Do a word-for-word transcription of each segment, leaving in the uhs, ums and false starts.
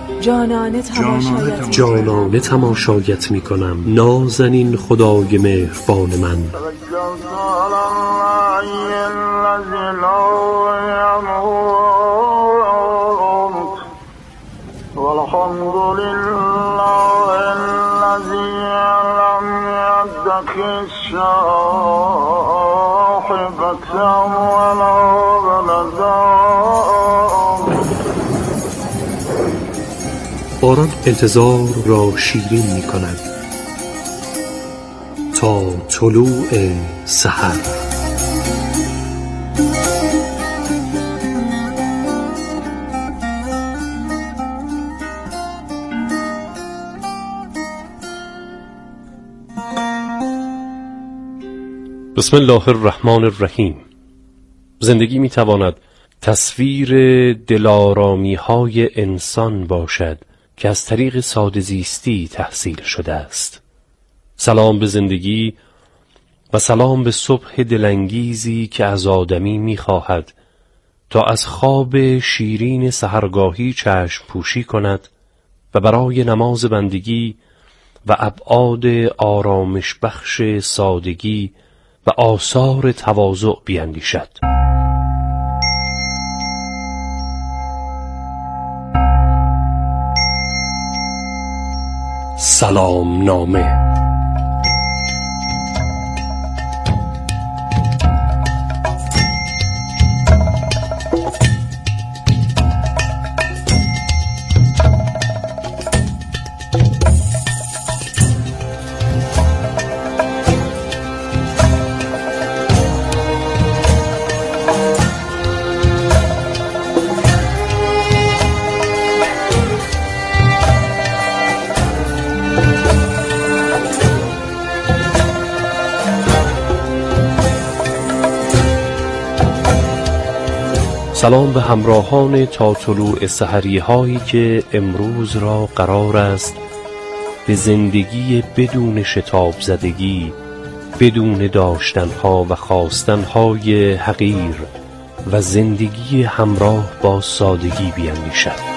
جانانه تماشایت جانانه تماشایت می کنم نازنین خدای مهربان من. والحمد لله الذي لم يتخذ صاحبة ولا ولدا. باران انتظار را شیرین می کند تا طلوع سحر. بسم الله الرحمن الرحیم. زندگی می تواند تصویر دلارامی های انسان باشد که از طریق ساده زیستی تحصیل شده است. سلام به زندگی و سلام به صبح دلانگیزی که از آدمی می خواهد تا از خواب شیرین سحرگاهی چشم پوشی کند و برای نماز بندگی و ابعاد آرامش بخش سادگی و آثار تواضع بیندیشد. سلام نامه. سلام به همراهان تا طلوع سحری هایی که امروز را قرار است به زندگی بدون شتاب زدگی، بدون داشتنها و خواستنهای حقیر و زندگی همراه با سادگی بیندیشد.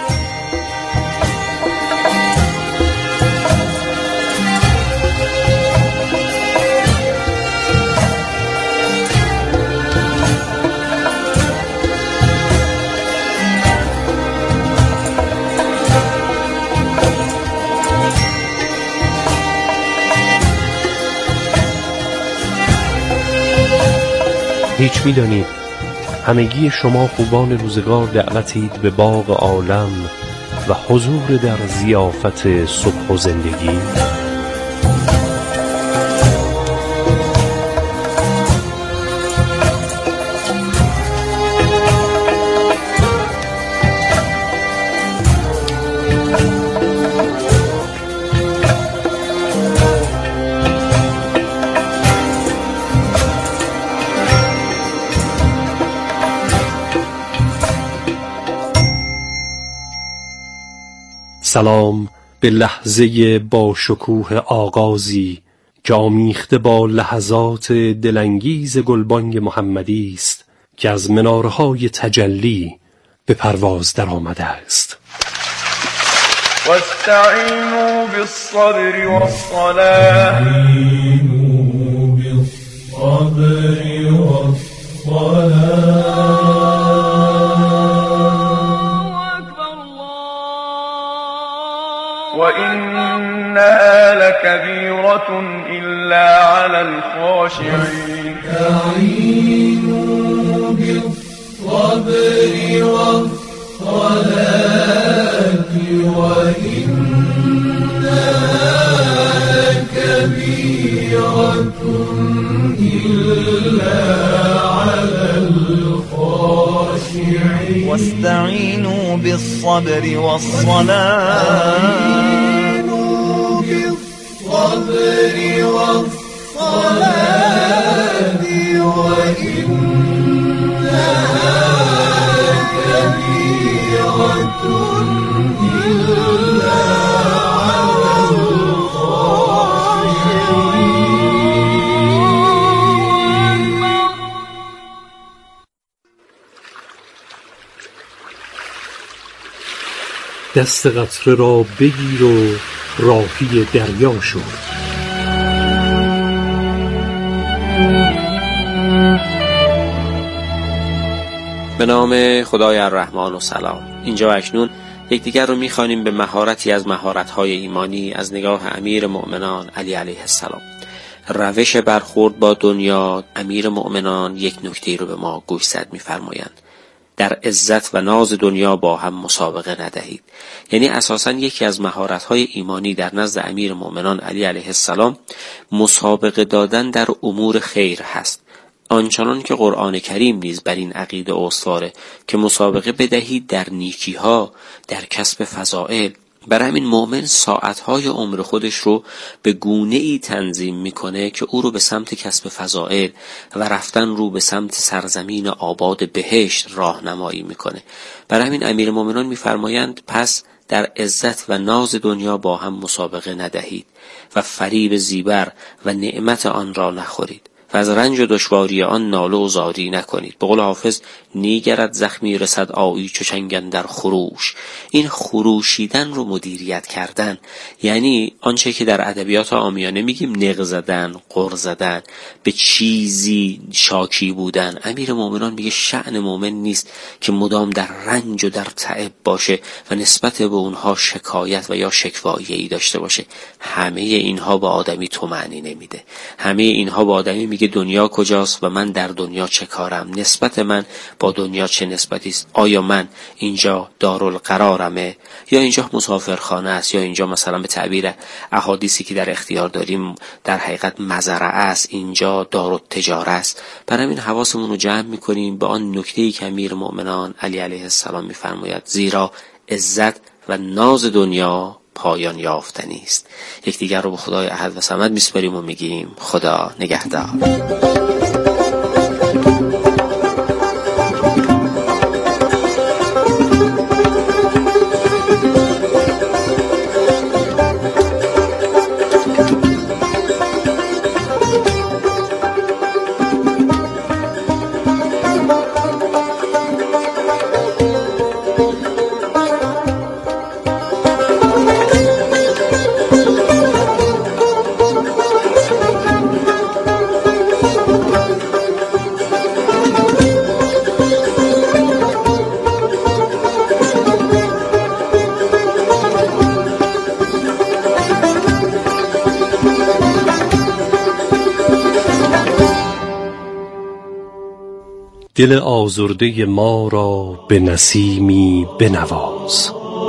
هیچ می‌دانید همگی شما خوبان روزگار دعوتید به باغ عالم و حضور در ضیافت صبح و زندگی؟ سلام به لحظه با شکوه آغازی که آمیخته با لحظات دلانگیز گلبانگ محمدی است که از منارهای تجلی به پرواز در آمده است. واستعینوا بالصبر والصلاة بالصبر والصلاة وإنها لكبيرة إلا على الخاشعين. استعينوا بالصبر والصلاة وإنها لكبيرة إلا على الخاشعين. واستعينوا بالصبر والصلاة بالصبر والصلاة وإنها لكبيرة إلا على الخاشعين. دست قطره را بگیر و راهی دریا شو. به نام خدای الرحمن و سلام. اینجا و اکنون یکدیگر رو می‌خوانیم به مهارتی از مهارت‌های ایمانی از نگاه امیر مؤمنان علی علیه السلام. روش برخورد با دنیا. امیر مؤمنان یک نکته رو به ما گوشزد می‌فرمایند: در عزت و ناز دنیا با هم مسابقه ندهید. یعنی اساساً یکی از مهارت‌های ایمانی در نزد امیر مؤمنان علی علیه السلام مسابقه دادن در امور خیر هست. آنچنان که قرآن کریم نیز بر این عقیده استواره که مسابقه بدهید در نیکی‌ها، در کسب فضائل. برای همین مؤمن ساعتهای عمر خودش رو به گونه‌ای تنظیم میکنه که او رو به سمت کسب فضائل و رفتن رو به سمت سرزمین آباد بهشت راهنمایی میکنه. برای همین امیر مؤمنان میفرمایند پس در عزت و ناز دنیا با هم مسابقه ندهید و فریب زیبر و نعمت آن را نخورید و از رنج و دشواری آن ناله و زاری نکنید. به قول حافظ نیگرد زخمی رسد آیی چو چنگ اندر خروش. این خروشیدن رو مدیریت کردن، یعنی آنچه که در ادبیات عامیانه میگیم نق زدن، غر زدن، به چیزی شاکی بودن. امیر مومنان میگه شأن مومن نیست که مدام در رنج و در تعب باشه و نسبت به اونها شکایت و یا شکوایی داشته باشه. همه اینها به آدمی طمأنینه نمیده. همه اینها به آدمی میگه دنیا کجاست و من در دنیا چه کارم، نسبت من با دنیا چه نسبتی است، آیا من اینجا دارالقرارمه یا اینجا مسافرخانه است، یا اینجا مثلا به تعبیر احادیثی که در اختیار داریم در حقیقت مزرعه است، اینجا دارالتجاره است. برای همین حواسمون رو جمع میکنیم به آن نکته‌ای که امیر مؤمنان علی علیه السلام میفرماید: زیرا عزت و ناز دنیا پایان یافتنی است. یکدیگر رو به خدای احد و صمد میسپاریم و میگیم خدا نگهدار. دل آزرده ما را به نسیمی بنواز.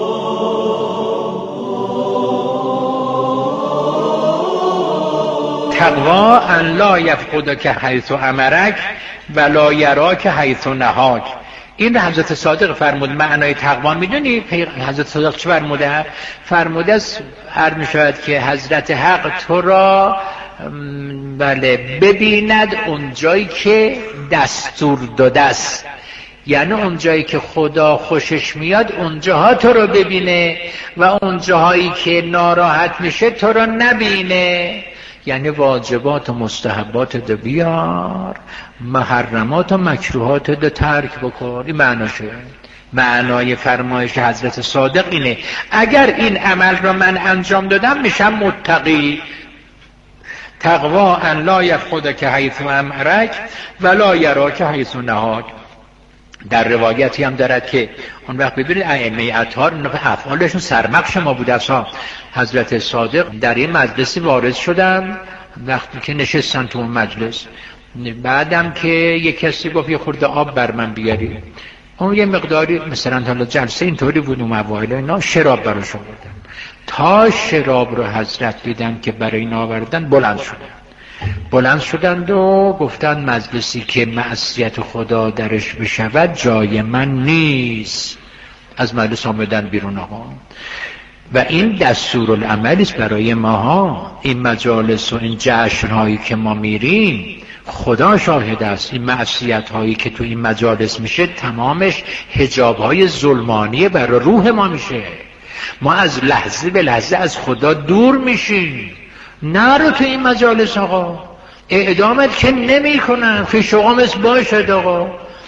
تقوا ان لا یفقدک حیث امرک ولا یراک حیث نهاک. این حضرت صادق فرمود. معنای تقوا میدونی حضرت صادق چه فرموده؟ فرموده است هر میشود که حضرت حق تو را بله ببیند اونجایی که دستور داده است، یعنی اونجایی که خدا خوشش میاد اونجاها تو رو ببینه و اونجاهایی که ناراحت میشه تو رو نبینه. یعنی واجبات و مستحبات ده بیار، محرمات و مکروهات ده ترک بکن. این معناشه. معنای فرمایش حضرت صادق اینه اگر این عمل را من انجام دادم میشم متقی. تقوا ان لا یفقدک حیث امرک ولا یراک حیث نهاک. در روایتی هم دارد که اون وقت ببینید ائمه اطهار افعالشون سرمقش ما بود. اصلا حضرت صادق در این مجلسی وارد شدن، وقتی که نشستن تو اون مجلس، بعدم که یک کسی گفت یه خورده آب بر من بیاری، اون یه مقداری مثلا حالا جلسه اینطوری بود و موایل اینا شراب براش آوردن. تا شراب رو حضرت دیدن که برای این آوردن بلند شدن بلند شدند و گفتند مجلسی که معصیت خدا درش بشود جای من نیست. از مجلس آمدن بیرون آقا. و این دستورالعمل است برای ماها. این مجالس و این جشن هایی که ما میریم خدا شاهد است. این معصیت هایی که تو این مجالس میشه تمامش حجاب های ظلمانی برای روح ما میشه. ما از لحظه به لحظه از خدا دور میشیم. نرو تو این مجالس آقا، اعدامت که نمی کنن، فیش و قامت باشد آقا.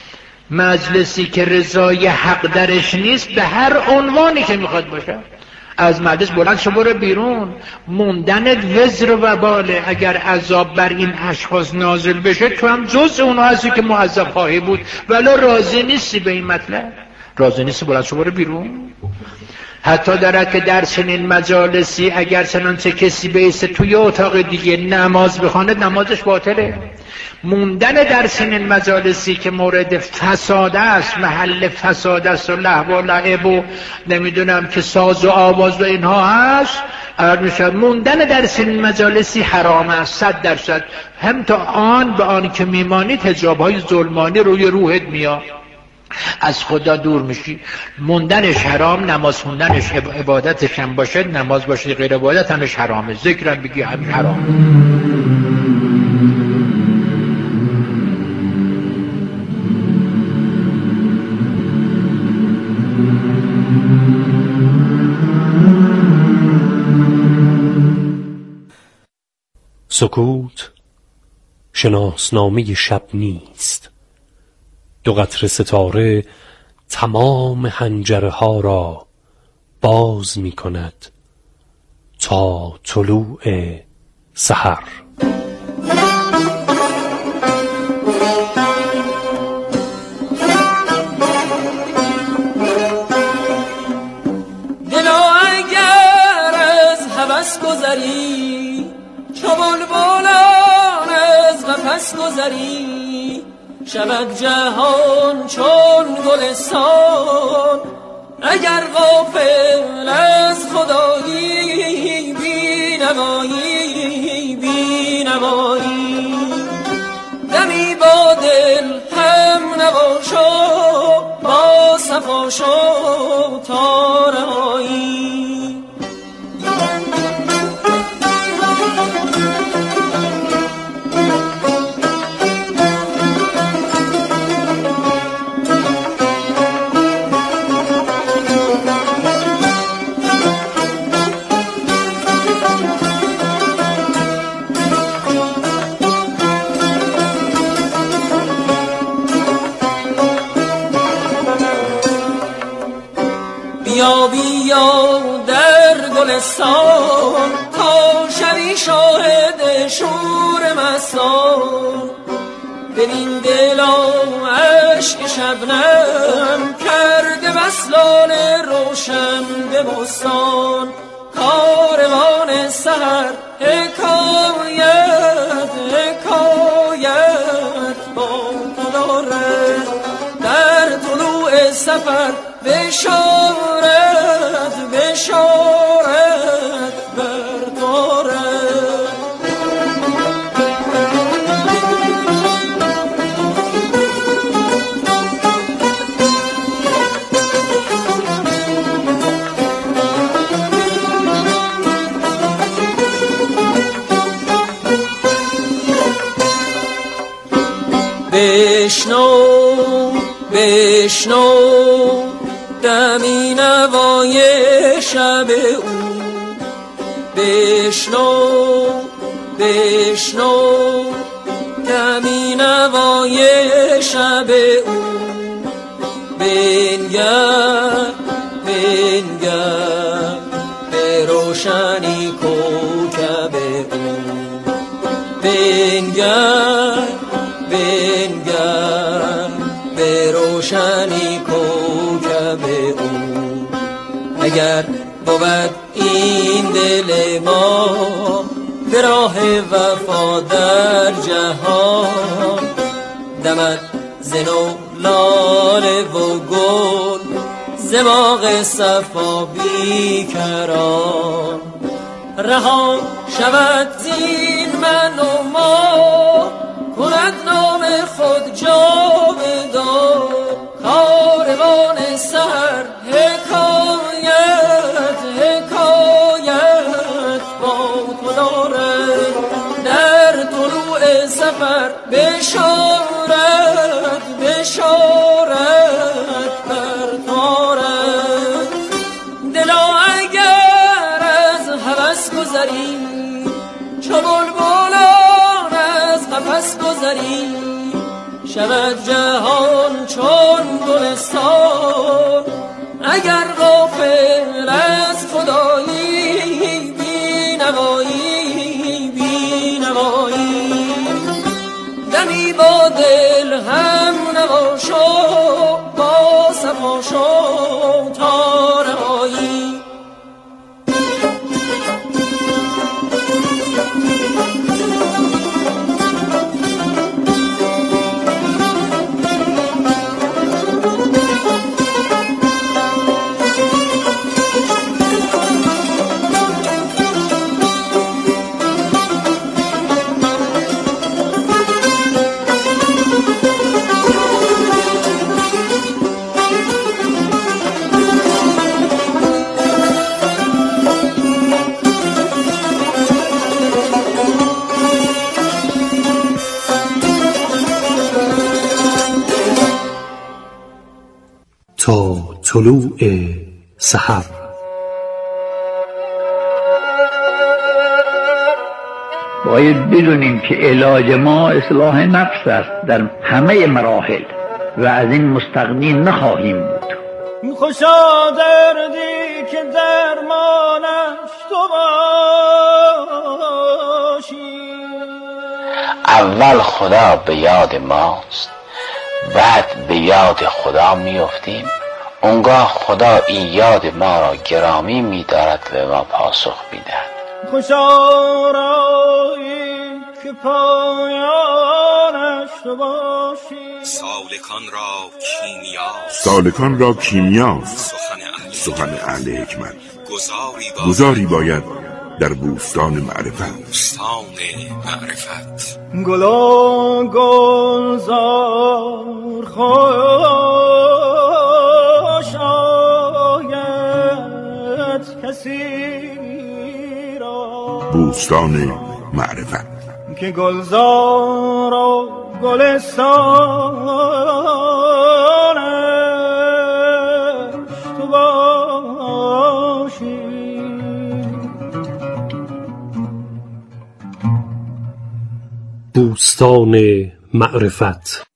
مجلسی که رضای حق درش نیست به هر عنوانی که میخواد باشه از مجلس بلند شو برو بیرون. موندنت وزر و باله. اگر عذاب بر این اشخاص نازل بشه تو هم جز اونها هستی که معذب خواهی بود، ولی راضی نیستی به این مطلب، راضی نیستی بلند شو برو بیرون. حتی دارد که در چنین مجالسی اگر چنانچه کسی بیسته توی اتاق دیگه نماز بخونه نمازش باطله. موندن در چنین مجالسی که مورد فساد است، محل فساد است و لهو و لعب و نمیدونم که ساز و آواز و اینها هست، اگر میشد موندن در چنین مجالسی حرام است صد درصد. هم تا آن به آن که میمانید حجاب‌های ظلمانی روی روحت میاد، از خدا دور میشی. موندنش حرام، نماز خوندنش عبادتش هم باشه، نماز باشه غیر عبادت همش حرامه، ذکرم بگی همین حرامه. سکوت شناسنامه شب نیست. دو قطره ستاره تمام حنجره ها را باز می کند تا طلوع سحر. دلا اگر از هوس گذری، چو بلبلان از قفس گذری، شود جهان چون گلستان. اگر غافل از خدایی، بی نوایی بی نوایی، دمی با دل هم نباشو، با صفا شو تا رهایی. بیا بیا در گلستان، تا شوی شاهد شور مستان. ببین دلا عشق شبنم، کرده وصلان روشن به بستان. کاروان سحر حکایت حکایت با تو دارد، در طلوع سفر بشارت بشارت بردارد. بشنو بشنو دمی نوای شب او، بشنو بشنو دمی نوای شب او. بنگر بنگر به روشنی کوکب او، بنگر بنگر به روشنی کوکب او. اگر بود این دل ما به راه وفا در جهان، دمد زنو لاله و گل زماغ صفا بیکران. رها شود زین من و ما، کند نام خود جاودان. کاروان سحر حکایت حکایت با تو دارد، در طلوع سفر بشارت بشارت بردارد. دلا اگر از هوس گذری، چو بلبلان از قفس گذری، شود جهان چون گلستان. اگر غافل از خدایی بینوایی بینوایی، دمی با دل هم نوا شو، با صفا شو تا روایی. تا طلوع سحر. باید بدونیم که علاج ما اصلاح نفس است در همه مراحل و از این مستغنی نخواهیم بود. خوشا دردی که درمانش تو باشی. اول خدا به یاد ماست، بعد به یاد خدا میافتیم. اونگاه خدا این یاد ما را گرامی می‌دارد و ما پاسخ می‌دهد. خوشا رایی که پایانش تو باشی. سالکان را کیمیاست، سالکان را کیمیاست سخن سخن اهل حکمت. گذاری باید, گذاری باید در بوستان معرفت. بوستان معرفت. گلا گلزار خوش آید کسی را. بوستان معرفت که گلزار و گلستانش تو باشی. بوستان معرفت.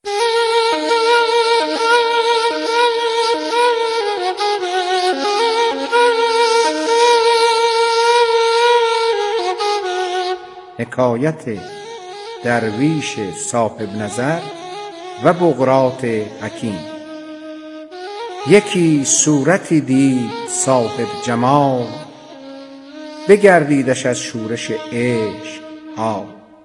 حکایت درویش صاحب نظر و بقراط حکیم. یکی صورتی دید صاحب جمال، بگردیدش از شورش عشق ها.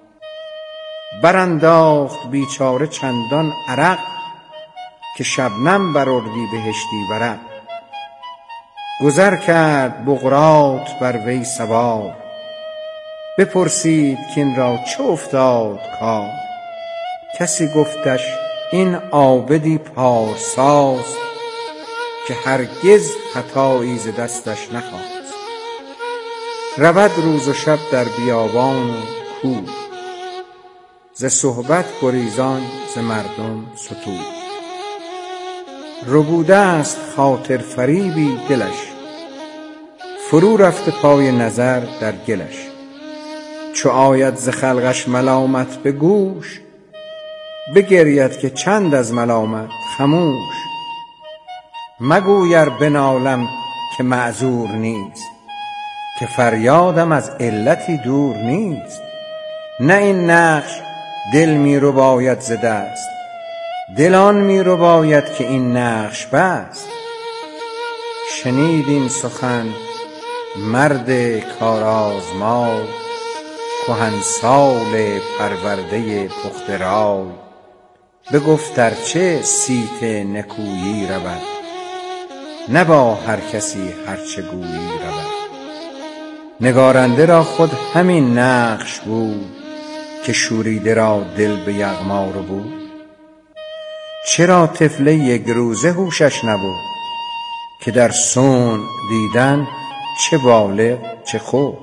برانداخت بیچاره چندان عرق، که شبنم بر اردیبهشتی ورق. گذر کرد بقراط بر وی سوار، بپرسید که این را چه افتاد کار. کسی گفتش این عابدی پارساز، که هرگز خطایی ز دستش نخواست. رود روز و شب در بیابان و کوه، ز صحبت گریزان ز مردم ستوه. ربوده است خاطر فریبی دلش، فرو رفته پای نظر در گلش. چو آید ز خلقش ملامت به گوش، بگرید که چند از ملامت خموش. مگویر بنالم که معذور نیست، که فریادم از علتی دور نیست. نه این نقش دل می رو باید ز دست، دلان می رو باید که این نقش بست. شنید این سخن مرد کارآزمای، کهنسال پرورده پخته رای. بگفت ارچه صیت نکویی رود، نه با هر کسی هرچه گویی رود. نگارنده را خود همین نقش بود، که شوریده را دل به یغما ربود. چرا طفل یک روزه هوشش نبود، که در صنع دیدن چه بالغ چه خرد.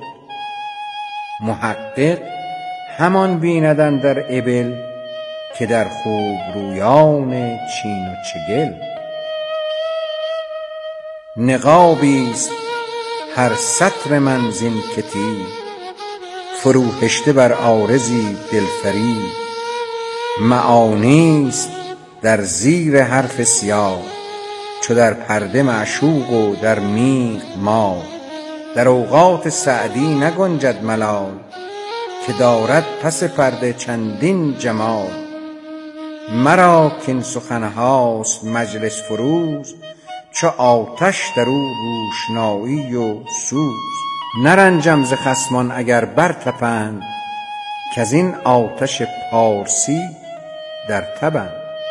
محقق همان بیند اندر ابل، که در خوب رویان چین و چگل. نقابیست هر سطر من زین کتیب، فروهشته بر عارضی دلفریب. معانیست در زیر حرف سیاه، چو در پرده معشوق و در میغ ماه. در اوقات سعدی نگنجد ملال، که دارد پس پرده چندین جمال. مرا کین سخنهاست مجلس فروز، چو آتش در او روشنایی و سوز. نرنجم ز خصمان اگر برتپند، کز این آتش پارسی در تبند.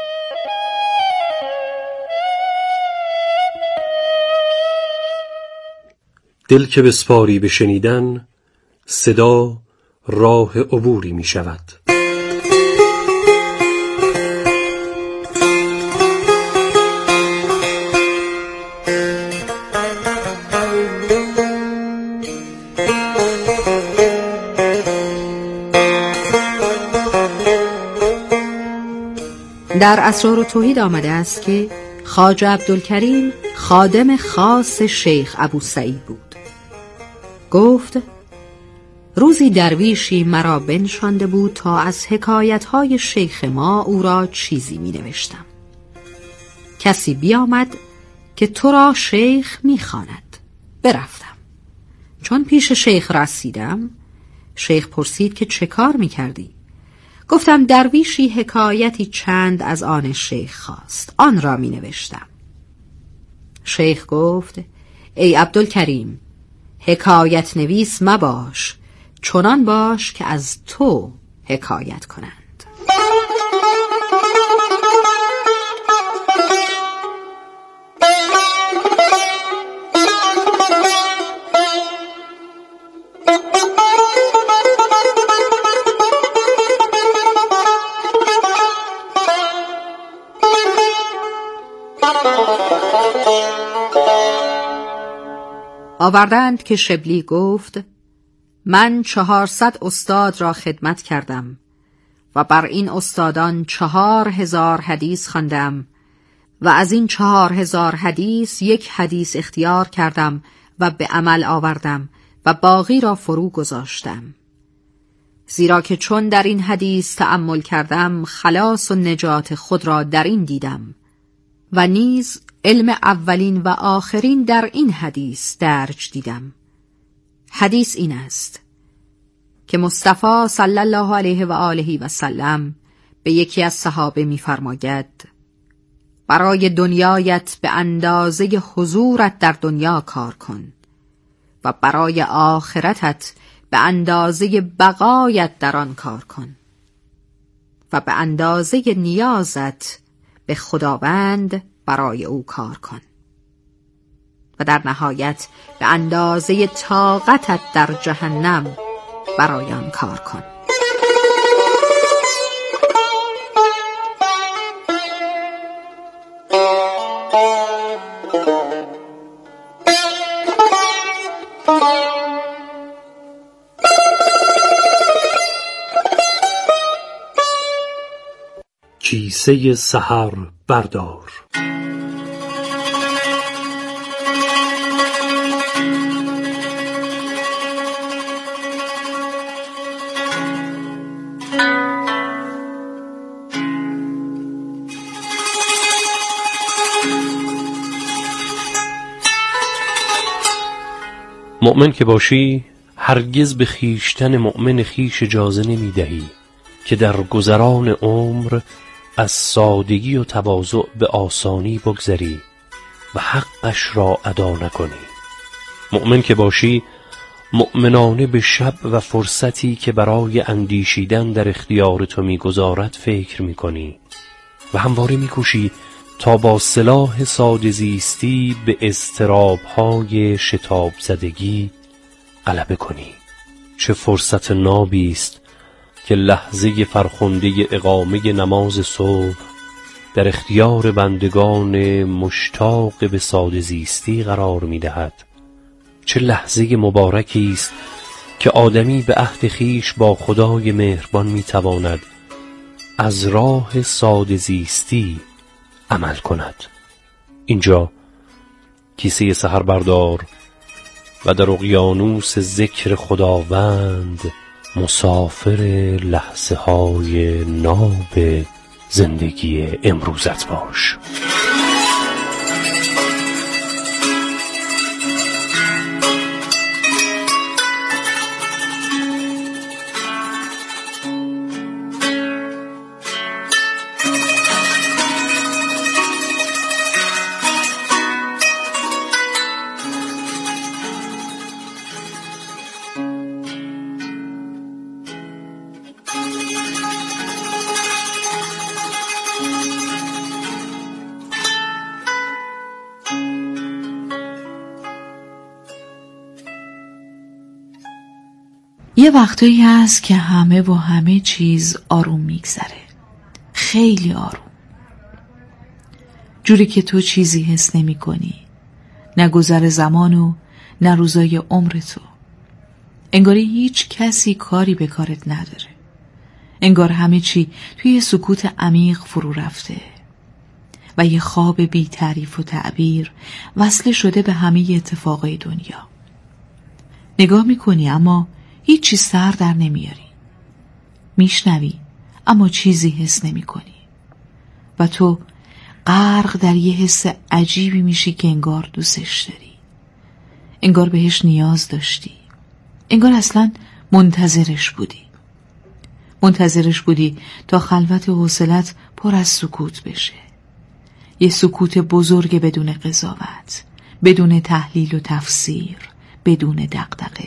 دل که بسپاری به شنیدن، صدا راه عبوری می شود. در اسرار توحید آمده است که خواجه عبدالکریم خادم خاص شیخ ابوسعید بود. گفت روزی درویشی مرا بنشانده بود تا از حکایتهای شیخ ما او را چیزی می نوشتم. کسی بیامد که تو را شیخ می خواند. برفتم. چون پیش شیخ رسیدم، شیخ پرسید که چه کار می کردی؟ گفتم درویشی حکایتی چند از آن شیخ خواست، آن را می نوشتم. شیخ گفت ای عبدالکریم، حکایت نویس مباش، چنان باش که از تو حکایت کنند. آوردند که شبلی گفت من چهارصد استاد را خدمت کردم و بر این استادان چهار هزار حدیث خواندم و از این چهار هزار حدیث یک حدیث اختیار کردم و به عمل آوردم و باقی را فرو گذاشتم، زیرا که چون در این حدیث تأمل کردم خلاص و نجات خود را در این دیدم و نیز علم اولین و آخرین در این حدیث درج دیدم. حدیث این است که مصطفی صلی الله علیه و آله و سلم به یکی از صحابه می‌فرماید برای دنیایت به اندازه حضورت در دنیا کار کن و برای آخرتت به اندازه بقایت در آن کار کن و به اندازه نیازت به خداوند برای او کار کن و در نهایت به اندازه طاقتت در جهنم برای آن کار کن. کیسه سحر بردار. مؤمن که باشی هرگز به خیشتن مؤمن خیش اجازه نمی دهی که در گذران عمر از سادگی و تواضع به آسانی بگذری و حقش را ادا نکنی. مؤمن که باشی مؤمنانه به شب و فرصتی که برای اندیشیدن در اختیار تو می‌گذارد فکر می‌کنی و همواره می‌کوشی تا با سلاح ساده زیستی به اضطراب‌های شتاب زدگی غلبه کنی. چه فرصت نابی است که لحظه فرخنده اقامه نماز صبح در اختیار بندگان مشتاق به ساده زیستی قرار می‌دهد. چه لحظه مبارکی است که آدمی به عهد خویش با خدای مهربان می‌تواند از راه ساده زیستی عمل کند. اینجا کیسه سحر بردار و در اقیانوس ذکر خداوند مسافر لحظه های ناب زندگی امروزت باش. یه وقتایی هست که همه و همه چیز آروم میگذره، خیلی آروم، جوری که تو چیزی حس نمی کنی، نه گذر زمان و نه روزای عمر تو. انگاری هیچ کسی کاری به کارت نداره، انگار همه چی توی سکوت عمیق فرو رفته و یه خواب بی تعریف و تعبیر وصل شده به همه اتفاقای دنیا. نگاه میکنی اما هیچی سر در نمیاری، میشنوی اما چیزی حس نمی کنی و تو غرق در یه حس عجیبی میشی که انگار دوستش داری، انگار بهش نیاز داشتی، انگار اصلا منتظرش بودی منتظرش بودی تا خلوت حوصلت پر از سکوت بشه، یه سکوت بزرگ بدون قضاوت، بدون تحلیل و تفسیر، بدون دغدغه.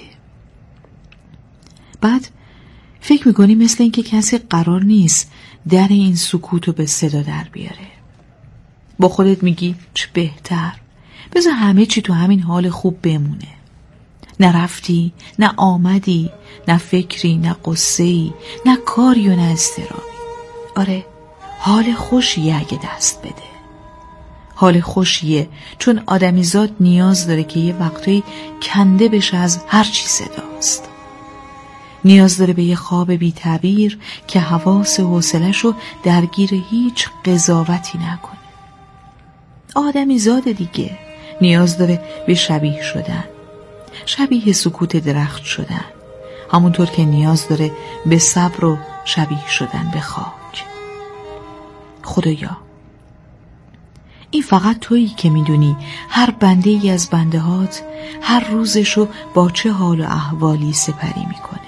بعد فکر میکنی مثل اینکه کسی قرار نیست در این سکوتو به صدا در بیاره. با خودت میگی چه بهتر، بذار همه چی تو همین حال خوب بمونه، نه رفتی نه آمدی، نه فکری نه قصه‌ای، نه کاری و نه اضطرابی. آره حال خوشیه اگه دست بده، حال خوشیه چون آدمیزاد نیاز داره که یه وقتایی کنده بشه از هر چی صداست، نیاز داره به یه خواب بی تعبیر که حواس و حوصله‌شو درگیر هیچ قضاوتی نکنه. آدمی زاده دیگه نیاز داره به شبیه شدن، شبیه سکوت درخت شدن، همونطور که نیاز داره به صبر و شبیه شدن به خاک. خدایا این فقط تویی که میدونی هر بنده ای از بنده هات هر روزشو با چه حال و احوالی سپری میکنه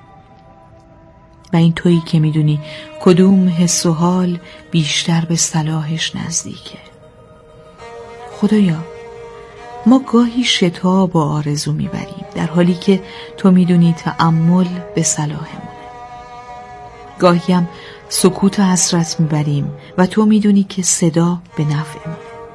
و این تویی که میدونی کدوم حس و حال بیشتر به صلاحش نزدیکه. خدایا ما گاهی شتاب و آرزو میبریم در حالی که تو میدونی تأمل به صلاحمونه، گاهی هم سکوت و حسرت میبریم و تو میدونی که صدا به نفعمونه.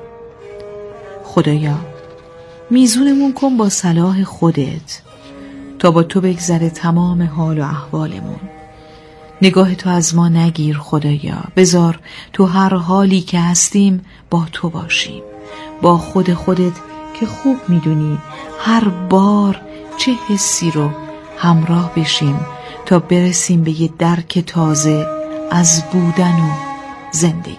خدایا میزونمون کن با صلاح خودت تا با تو بگذره تمام حال و احوالمون. نگاه تو از ما نگیر خدایا، بذار تو هر حالی که هستیم با تو باشیم، با خود خودت که خوب میدونی هر بار چه حسی رو همراه بشیم تا برسیم به یه درک تازه از بودن و زندگی.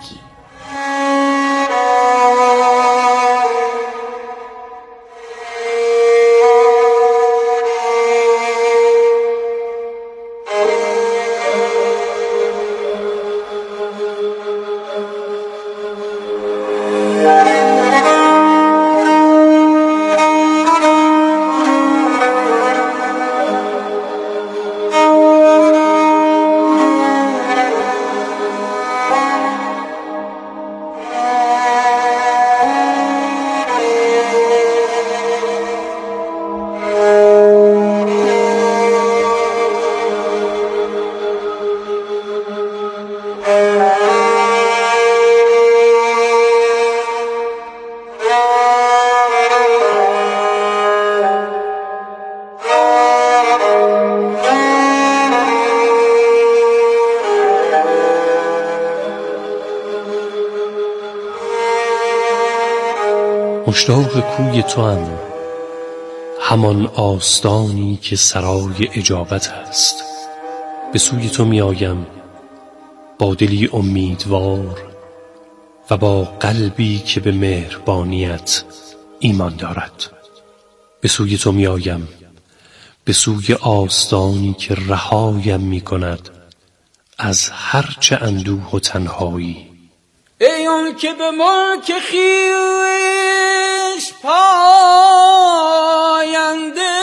مشتاق کوی تو هم، همان آستانی که سرای اجابت است. به سوی تو می آیم با دلی امیدوار و با قلبی که به مهربانیت ایمان دارد. به سوی تو می آیم به سوی آستانی که رهایم می کند از هر چه اندوه و تنهایی. ای اون که به ملک خویش پاینده